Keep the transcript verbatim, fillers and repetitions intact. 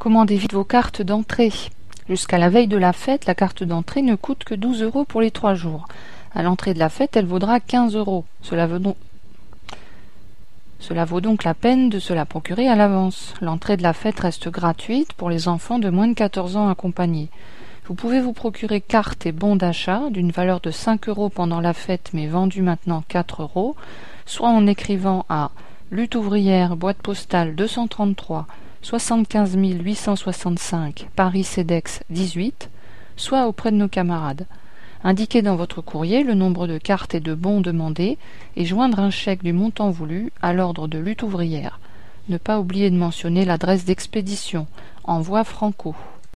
Commandez vite vos cartes d'entrée. Jusqu'à la veille de la fête, la carte d'entrée ne coûte que douze euros pour les trois jours. À l'entrée de la fête, elle vaudra quinze euros. Cela vaut donc... Cela vaut donc la peine de se la procurer à l'avance. L'entrée de la fête reste gratuite pour les enfants de moins de quatorze ans accompagnés. Vous pouvez vous procurer cartes et bons d'achat d'une valeur de cinq euros pendant la fête mais vendus maintenant quatre euros, soit en écrivant à Lutte ouvrière, boîte postale deux cent trente-trois, soixante-quinze mille huit cent soixante-cinq, Paris Cedex dix-huit, soit auprès de nos camarades. Indiquez dans votre courrier le nombre de cartes et de bons demandés et joindre un chèque du montant voulu à l'ordre de Lutte ouvrière. Ne pas oublier de mentionner l'adresse d'expédition. Envoi Franco.